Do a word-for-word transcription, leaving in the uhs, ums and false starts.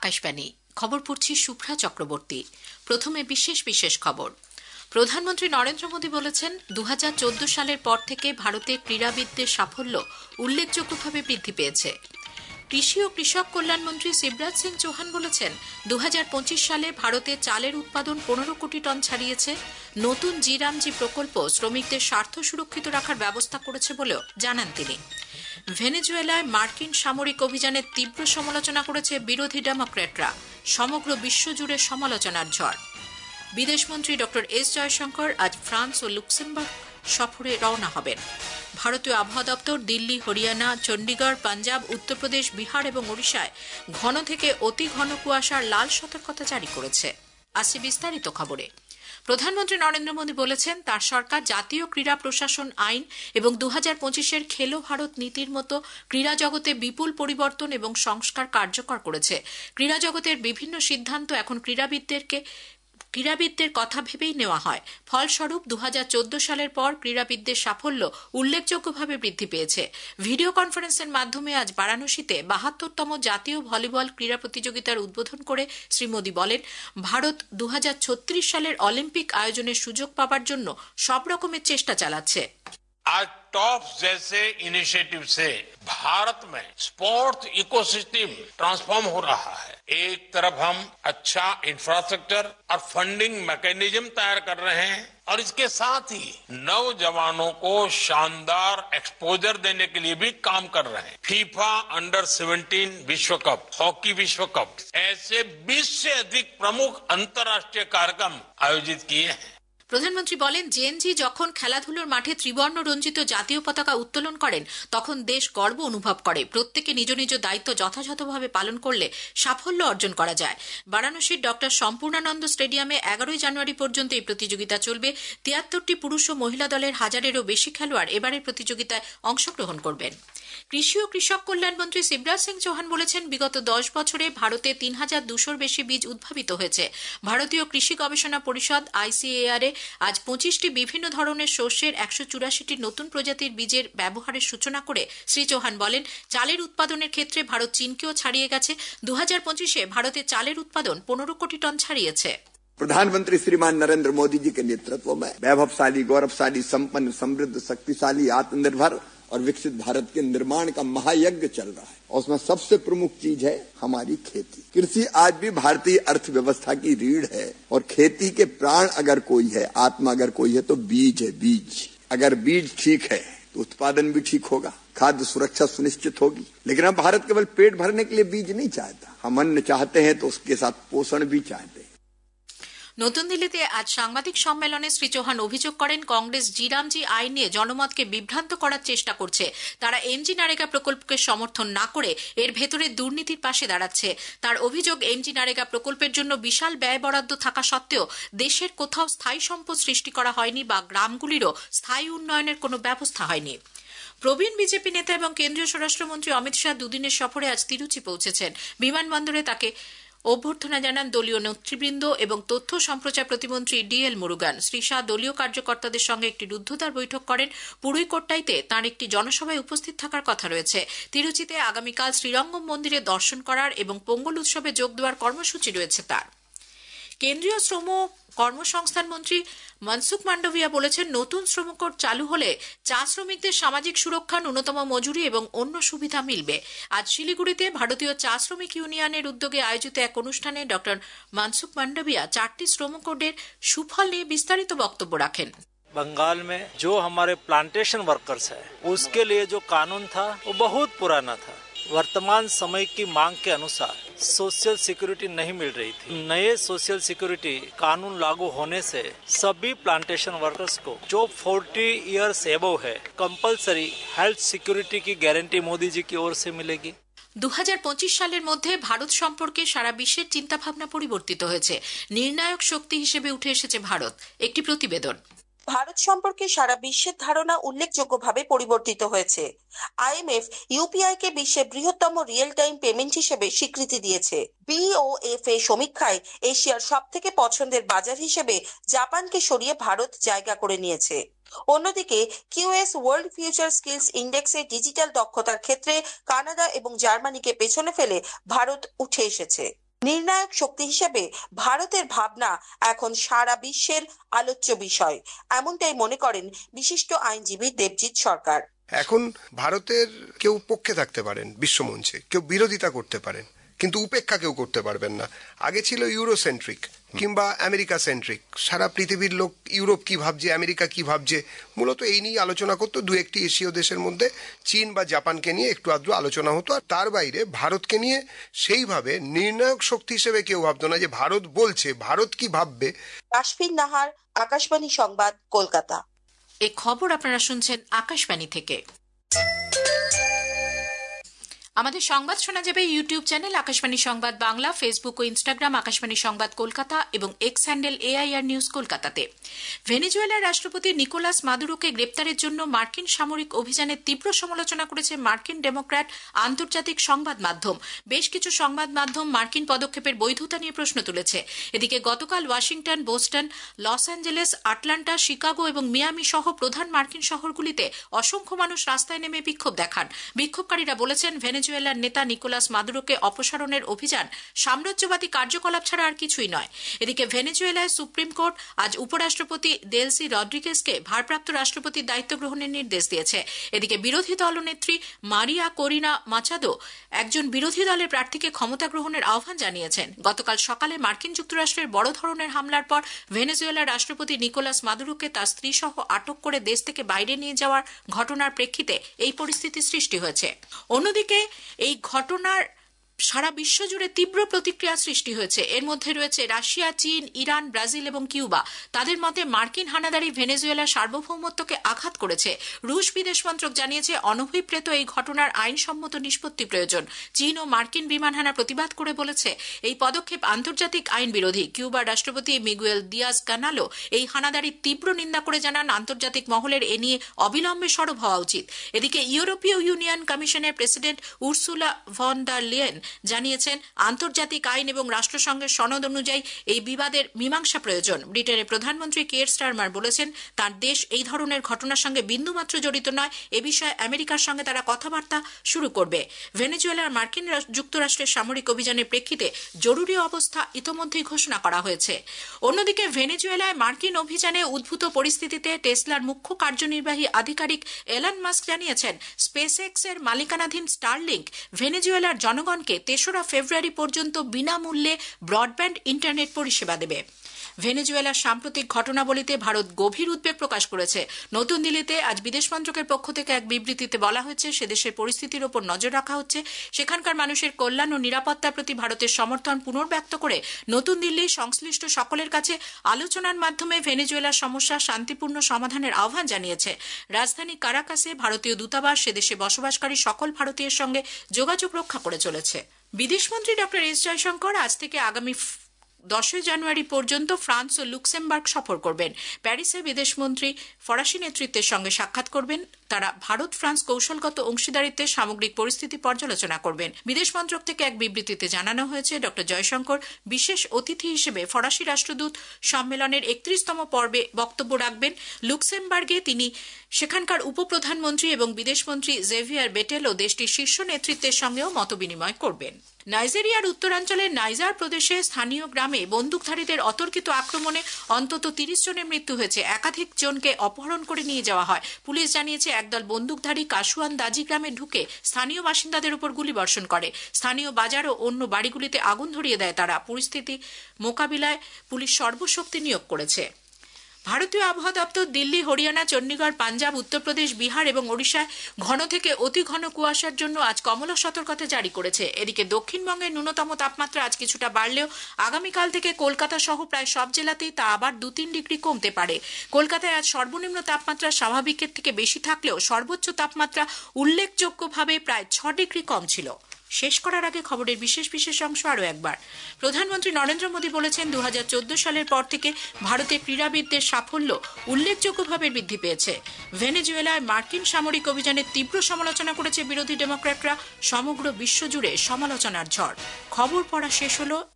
আকাশবাণী খবর পড়ছি শুভ্রা চক্রবর্তী। প্রথমে বিশেষ বিশেষ খবর। প্রধানমন্ত্রী নরেন্দ্র মোদী বলেছেন দু হাজার চোদ্দ সালের পর থেকে ভারতের ক্রীড়াবিদদের সাফল্য উল্লেখযোগ্যভাবে বৃদ্ধি পেয়েছে। কৃষি ও কৃষক কল্যাণ মন্ত্রী শিবরাজ সিং চৌহান বলেছেন দু হাজার পঁচিশ সালে ভারতে চালের উৎপাদন পনেরো কোটি টন ছাড়িয়েছে। নতুন জি রামজি প্রকল্প শ্রমিকদের স্বার্থ সুরক্ষিত রাখার ব্যবস্থা করেছে বলেও জানান তিনি। ভেনেজুয়েলায় মার্কিন সামরিক অভিযানের তীব্র সমালোচনা করেছে বিরোধী ডেমোক্র্যাটরা। সমগ্র বিশ্বজুড়ে সমালোচনার ঝড়। বিদেশমন্ত্রী ডক্টর এস জয়শঙ্কর আজ ফ্রান্স ও লুক্সেমবার্গ সফরে রওনা হবেন। ভারতীয় আবহাওয়া দপ্তর দিল্লি, হরিয়ানা, চণ্ডীগড়, পাঞ্জাব, উত্তরপ্রদেশ, বিহার এবং ওড়িশায় ঘন থেকে অতি ঘন কুয়াশার লাল সতর্কতা জারি করেছে। আসছে বিস্তারিত খবরে। প্রধানমন্ত্রী নরেন্দ্র মোদী বলেছেন তার সরকার জাতীয় ক্রীড়া প্রশাসন আইন এবং দু হাজার পঁচিশের খেলো ভারত নীতির মতো ক্রীড়া জগতে বিপুল পরিবর্তন এবং সংস্কার কার্যকর করেছে। ক্রীড়া জগতের বিভিন্ন সিদ্ধান্ত এখন ক্রীড়াবিদদেরকে ক্রীড়াবিদদের কথা ভেবেই নেওয়া হয়। ফলস্বরূপ দু হাজার চোদ্দ সালের পর ক্রীড়াবিদদের সাফল্য উল্লেখযোগ্যভাবে বৃদ্ধি পেয়েছে। ভিডিও কনফারেন্সের মাধ্যমে আজ বারাণসীতে বাহাত্তরতম জাতীয় ভলিবল ক্রীড়া প্রতিযোগিতার উদ্বোধন করে শ্রী মোদী বলেন, ভারত দু হাজার ছত্রিশ সালের অলিম্পিক আয়োজনের সুযোগ পাবার জন্য সব রকমের চেষ্টা চালাচ্ছে। आज टॉप जैसे इनिशिएटिव से भारत में स्पोर्ट्स इकोसिस्टम ट्रांसफॉर्म हो रहा है। एक तरफ हम अच्छा इंफ्रास्ट्रक्चर और फंडिंग मैकेनिज्म तैयार कर रहे हैं और इसके साथ ही नौजवानों को शानदार एक्सपोजर देने के लिए भी काम कर रहे हैं। फीफा अंडर सेवेंटीन विश्व कप, हॉकी विश्व कप, ऐसे बीस से अधिक प्रमुख अंतर्राष्ट्रीय कार्यक्रम आयोजित किए हैं। প্রধানমন্ত্রী বলেন, জেএনজি যখন খেলাধুলোর মাঠে ত্রিবর্ণ রঞ্জিত জাতীয় পতাকা উত্তোলন করেন তখন দেশ গর্ব অনুভব করে। প্রত্যেকে নিজ নিজ দায়িত্ব যথাযথভাবে পালন করলে সাফল্য অর্জন করা যায়। বারাণসীর ডক্টর সম্পূর্ণানন্দ স্টেডিয়ামে এগারোই জানুয়ারি পর্যন্ত এই প্রতিযোগিতা চলবে। তিয়াত্তরটি পুরুষ ও মহিলা দলের হাজারেরও বেশি খেলোয়াড় এবারের প্রতিযোগিতায় অংশগ্রহণ করবেন। কৃষি ও কৃষক কল্যাণ মন্ত্রী শিবরাজ সিং চৌহান বলেছেন বিগত দশ বছরে ভারতে তিন হাজার দুশোর বেশি বীজ উদ্ভাবিত হয়েছে। ভারতীয় কৃষি গবেষণা পরিষদ আইসিএআর এ আজ পঁচিশটি বিভিন্ন ধরনের শস্যের একশো চুরাশিটি নতুন প্রজাতির বীজের ব্যবহারের সূচনা করে শ্রী চৌহান বলেন, চালের উৎপাদনের ক্ষেত্রে ভারত চীনকেও ছাড়িয়ে গেছে। দু হাজার পঁচিশে ভারতে চালের উৎপাদন পনেরো কোটি টন ছাড়িয়েছে। प्रधानमंत्री श्रीमान नरेंद्र मोदी जी के नेतृत्व में वैभवशाली, गौरवशाली, संपन्न, समृद्ध, शक्तिशाली, आत्मनिर्भर और विकसित भारत के निर्माण का महायज्ञ चल रहा है और उसमें सबसे प्रमुख चीज है हमारी खेती। कृषि आज भी भारतीय अर्थव्यवस्था की रीढ़ है और खेती के प्राण अगर कोई है, आत्मा अगर कोई है तो बीज है। बीज अगर बीज ठीक है तो उत्पादन भी ठीक होगा, खाद्य सुरक्षा सुनिश्चित होगी। लेकिन अब भारत केवल पेट भरने के लिए बीज नहीं चाहता, हम अन्न चाहते हैं तो उसके साथ पोषण भी चाहते हैं। নতুন দিল্লিতে আজ সাংবাদিক সম্মেলনে শ্রী চৌহান অভিযোগ করেন কংগ্রেস জি রামজি আইন নিয়ে জনমতকে বিভ্রান্ত করার চেষ্টা করছে। তারা এমজি নারেগা প্রকল্পকে সমর্থন না করে এর ভেতরে দুর্নীতির পাশে দাঁড়াচ্ছে। তার অভিযোগ, এমজি নারেগা প্রকল্পের জন্য বিশাল ব্যয় বরাদ্দ থাকা সত্ত্বেও দেশের কোথাও স্থায়ী সম্পদ সৃষ্টি করা হয়নি বা গ্রামগুলিরও স্থায়ী উন্নয়নের কোনো ব্যবস্থা হয়নি। প্রবীণ বিজেপি নেতা এবং কেন্দ্রীয় স্বরাষ্ট্রমন্ত্রী অমিত শাহ দুদিনের সফরে আজ তিরুচি পৌঁছেছেন। বিমানবন্দরে তাকে অভ্যর্থনা জানান দলীয় নেতৃবৃন্দ এবং তথ্য সম্প্রচার প্রতিমন্ত্রী ডি এল মুরুগান। শ্রী শাহ দলীয় কার্যকর্তাদের সঙ্গে একটি রুদ্ধদ্বার বৈঠক করেন। পুরুইকোট্টাইতে তাঁর একটি জনসভায় উপস্থিত থাকার কথা রয়েছে। তিরুচিতে আগামীকাল শ্রীরঙ্গম মন্দিরে দর্শন করার এবং পোঙ্গল উৎসবে যোগ দেওয়ার কর্মসূচি রয়েছে তার। কেন্দ্রীয় শ্রম কর্মসংস্থান মন্ত্রী মনসুখ মান্ডভিয়া বলেছেন, নতুন শ্রম কোড চালু হলে চা শ্রমিকদের সামাজিক সুরক্ষা, ন্যূনতম মজুরি এবং অন্য সুবিধা মিলবে। আজ শিলিগুড়িতে ভারতীয় চা শ্রমিক ইউনিয়নের উদ্যোগে আয়োজিত এক অনুষ্ঠানে ডক্টর মনসুখ মান্ডভিয়া চারটি শ্রম কোডের সুফল নিয়ে বিস্তারিত বক্তব্য রাখেন। बंगाल में जो हमारे प्लांटेशन वर्कर्स है उसके लिए जो कानून था वो बहुत पुराना था। वर्तमान समय की मांग के अनुसार सोशल सिक्योरिटी नहीं मिल रही थी। नए सोशल सिक्योरिटी कानून लागू होने से सभी प्लांटेशन वर्कर्स को जो चालीस इयर्स एबव है कंपलसरी हेल्थ सिक्योरिटी की गारंटी मोदी जी की ओर से मिलेगी। দু হাজার পঁচিশ সালের মধ্যে ভারত সম্পর্কে সারা বিশ্বের চিন্তাভাবনা পরিবর্তিত হয়েছে। নির্ণায়ক শক্তি হিসেবে উঠে এসেছে ভারত। একটি প্রতিবেদন। ভারত সম্পর্কে সারা বিশ্বের ধারণা উল্লেখযোগ্যভাবে পরিবর্তিত হয়েছে। আইএমএফ ইউপিআই কে বিশ্বের বৃহত্তম রিয়েল টাইম পেমেন্ট হিসেবে স্বীকৃতি দিয়েছে। বিওএফ এ সমীক্ষায় এশিয়ার সব থেকে পছন্দের বাজার হিসেবে জাপানকে সরিয়ে ভারত জায়গা করে নিয়েছে। অন্যদিকে কিউএস ওয়ার্ল্ড ফিউচার স্কিলস ইন্ডেক্সে ডিজিটাল দক্ষতার ক্ষেত্রে কানাডা এবং জার্মানিকে পেছনে ফেলে ভারত উঠে এসেছে। নির্ণায়ক শক্তি হিসেবে ভারতের ভাবনা এখন সারা বিশ্বের আলোচ্য বিষয়, এমনটাই মনে করেন বিশিষ্ট আইনজীবী দেবজিৎ সরকার। এখন ভারতের কেউ পক্ষে থাকতে পারেন বিশ্বমঞ্চে, কেউ বিরোধিতা করতে পারেন, কিন্তু উপেক্ষা কেউ করতে পারবেন না। আগে ছিল ইউরোসেন্ট্রিক কিংবা আমেরিকা সেন্ট্রিক, সারা পৃথিবীর লোক ইউরোপ কি ভাবছে, আমেরিকা কি ভাবছে, মূলত এই নিয়ে আলোচনা করতো। দু একটি এশীয় দেশের মধ্যে চীন বা জাপানকে নিয়ে একটু আধটু আলোচনা হতো, আর তার বাইরে ভারতকে নিয়ে সেইভাবে নির্ণায়ক শক্তি হিসেবে কেউ ভাবতো না যে ভারত বলছে, ভারত কি ভাববে। কাশফিন নাহার, আকাশবাণী সংবাদ, কলকাতা। এই খবর আপনারা শুনছেন আকাশবাণী থেকে। আমাদের সংবাদ শোনা যাবে ইউটিউব চ্যানেল আকাশবাণী সংবাদ বাংলা, ফেসবুক ও ইনস্টাগ্রাম আকাশবাণী সংবাদ কলকাতা এবং এক্স হ্যান্ডেল এআইআর নিউজ কলকাতাতে। ভেনেজুয়েলার রাষ্ট্রপতি নিকোলাস মাদুরোকে গ্রেপ্তারের জন্য মার্কিন সামরিক অভিযানের তীব্র সমালোচনা করেছে মার্কিন ডেমোক্র্যাট আন্তর্জাতিক সংবাদ মাধ্যম। বেশ কিছু সংবাদ মাধ্যম মার্কিন পদক্ষেপের বৈধতা নিয়ে প্রশ্ন তুলেছে। এদিকে গতকাল Washington, Boston, Los Angeles, Atlanta, Chicago এবং মিয়ামি সহ প্রধান মার্কিন শহরগুলিতে অসংখ্য মানুষ রাস্তায় নেমে বিক্ষোভ দেখান। বিক্ষোভকারীরা বলেছেন ভেনেজুয়েলার নেতা নিকোলাস মাদুরোকে অপসারণের অভিযান সাম্রাজ্যবাদী কার্যকলাপ ছাড়া আর কিছুই নয়। এদিকে ভেনেজুয়েলায় সুপ্রিম কোর্ট আজ উপরাষ্ট্রপতি দেলসি রড্রিগেজকে ভারপ্রাপ্ত রাষ্ট্রপতির দায়িত্ব গ্রহণের নির্দেশ দিয়েছে। এদিকে বিরোধী দলনেত্রী মারিয়া করিনা মাচাদো একজন বিরোধী দলের প্রার্থীকে ক্ষমতা গ্রহণের আহ্বান জানিয়েছেন। গতকাল সকালে মার্কিন যুক্তরাষ্ট্রের বড় ধরনের হামলার পর ভেনেজুয়েলার রাষ্ট্রপতি নিকোলাস মাদুরোকে তার স্ত্রী সহ আটক করে দেশ থেকে বাইরে নিয়ে যাওয়ার ঘটনার প্রেক্ষিতে এই পরিস্থিতি সৃষ্টি হয়েছে। অন্যদিকে এই ঘটনার সারা বিশ্বজুড়ে তীব্র প্রতিক্রিয়া সৃষ্টি হয়েছে। এর মধ্যে রয়েছে রাশিয়া, চীন, ইরান, ব্রাজিল এবং কিউবা। তাদের মতে মার্কিন হানাদারি ভেনেজুয়েলার সার্বভৌমত্বকে আঘাত করেছে। রুশ বিদেশ মন্ত্রক জানিয়েছে অনভিপ্রেত এই ঘটনার আইনসম্মত নিষ্পত্তি প্রয়োজন। চীন ও মার্কিন বিমান হানা প্রতিবাদ করে বলেছে এই পদক্ষেপ আন্তর্জাতিক আইন বিরোধী। কিউবার রাষ্ট্রপতি মিগুয়েল দিয়াজ কানালো এই হানাদারির তীব্র নিন্দা করে জানান আন্তর্জাতিক মহলের এ নিয়ে অবিলম্বে সরব হওয়া উচিত। এদিকে ইউরোপীয় ইউনিয়ন কমিশনের president Ursula von der Leyen জানিয়েছেন আন্তর্জাতিক আইন এবং রাষ্ট্রসংঘের সনদ অনুযায়ী এই বিবাদের মীমাংসা প্রয়োজন। ব্রিটেনের প্রধানমন্ত্রী কিয়ের স্টারমার বলেছেন তার দেশ এই ধরনের ঘটনার সঙ্গে বিন্দুমাত্র জড়িত নয়। এ বিষয়ে আমেরিকার সঙ্গে তারা কথাবার্তা শুরু করবে। ভেনেজুয়েলার মার্কিন যুক্তরাষ্ট্রের সামরিক অভিযানের প্রেক্ষিতে জরুরি অবস্থা ইতোমধ্যেই ঘোষণা করা হয়েছে। অন্যদিকে ভেনেজুয়েলায় মার্কিন অভিযানে উদ্ভূত পরিস্থিতিতে টেসলার মুখ্য কার্যনির্বাহী আধিকারিক এলন মাস্ক জানিয়েছেন স্পেস এক্স এর মালিকানাধীন স্টারলিংক ভেনেজুয়েলার জনগণকে তেসরা ফেব্রুয়ারি পর্যন্ত বিনামূল্যে ব্রডব্যান্ড ইন্টারনেট পরিষেবা দেবে। ভেনেজুয়েলার সাম্প্রতিক ঘটনাবলিতে ভারত গভীর উদ্বেগ প্রকাশ করেছে। নতুন দিল্লিতে আজ বিদেশ মন্ত্রকের পক্ষ থেকে এক বিবৃতিতে বলা হয়েছে সে দেশের পরিস্থিতির ওপর নজর রাখা হচ্ছে। সেখানকার মানুষের কল্যাণ ও নিরাপত্তার প্রতি ভারতের সমর্থন পুনর্ব্যক্ত করে নতুন দিল্লি সংশ্লিষ্ট সকলের কাছে আলোচনার মাধ্যমে ভেনেজুয়েলার সমস্যা শান্তিপূর্ণ সমাধানের আহ্বান জানিয়েছে। রাজধানী কারাকাসে ভারতীয় দূতাবাস সে দেশে বসবাসকারী সকল ভারতীয়ের সঙ্গে যোগাযোগ রক্ষা করে চলেছে। বিদেশমন্ত্রী ডক্টর এস জয়শঙ্কর আজ থেকে আগামী দশই জানুয়ারি পর্যন্ত ফ্রান্স ও লুক্সেমবার্গ সফর করবেন। প্যারিসে বিদেশমন্ত্রী ফরাসি নেতৃত্বের সঙ্গে সাক্ষাৎ করবেন। তারা ভারত ফ্রান্স কৌশলগত অংশীদারিত্বের সামগ্রিক পরিস্থিতি পর্যালোচনা করবেন। বিদেশ মন্ত্রক থেকে এক বিবৃতিতে জানানো হয়েছে ডক্টর জয়শঙ্কর বিশেষ অতিথি হিসেবে ফরাসি রাষ্ট্রদূত সম্মেলনের একত্রিশতম পর্বে বক্তব্য রাখবেন। লুক্সেমবার্গে তিনি সেখানকার উপপ্রধানমন্ত্রী এবং বিদেশমন্ত্রী জেভিয়ার বেটেল ও দেশটির শীর্ষ নেতৃত্বের সঙ্গেও মতবিনিময় করবেন। নাইজেরিয়ার উত্তরাঞ্চলের নাইজার প্রদেশে স্থানীয় গ্রামে বন্দুকধারীদের অতর্কিত আক্রমণে অন্তত তিরিশ জনের মৃত্যু হয়েছে। একাধিক জনকে অপহরণ করে নিয়ে যাওয়া হয়। পুলিশ জানিয়েছে একদল বন্দুকধারী কাশুয়ান দাজি গ্রামে ঢুকে স্থানীয় বাসিন্দাদের উপর গুলিবর্ষণ করে। স্থানীয় বাজার ও অন্য বাড়িগুলিতে আগুন ধরিয়ে দেয় তারা। পরিস্থিতি মোকাবিলায় পুলিশ সর্বশক্তি নিয়োগ করেছে। ভারতীয় আবহাওয়া দপ্তর দিল্লি, হরিয়ানা, চণ্ডীগড়, পাঞ্জাব, উত্তরপ্রদেশ, বিহার এবং ওড়িশায় ঘন থেকে অতি ঘন কুয়াশার জন্য আজ কমলা সতর্কতা জারি করেছে। এদিকে দক্ষিণবঙ্গের ন্যূনতম তাপমাত্রা আজ কিছুটা বাড়লেও আগামীকাল থেকে কলকাতা সহ প্রায় সব জেলাতেই তা আবার দু তিন ডিগ্রি কমতে পারে। কলকাতায় আজ সর্বনিম্ন তাপমাত্রা স্বাভাবিকের থেকে বেশি থাকলেও সর্বোচ্চ তাপমাত্রা উল্লেখযোগ্যভাবে প্রায় ছ ডিগ্রি কম ছিল। শেষ করার আগে খবরের বিশেষ বিশেষ অংশ আরও একবার। প্রধানমন্ত্রী নরেন্দ্র মোদী বলেছেন দু হাজার চোদ্দ সালের পর থেকে ভারতের ক্রীড়াবিদদের সাফল্য উল্লেখযোগ্যভাবে বৃদ্ধি পেয়েছে। ভেনেজুয়েলায় মার্কিন সামরিক অভিযানের তীব্র সমালোচনা করেছে বিরোধী ডেমোক্র্যাটরা। সমগ্র বিশ্বজুড়ে সমালোচনার ঝড়। খবর পড়া শেষ হলো।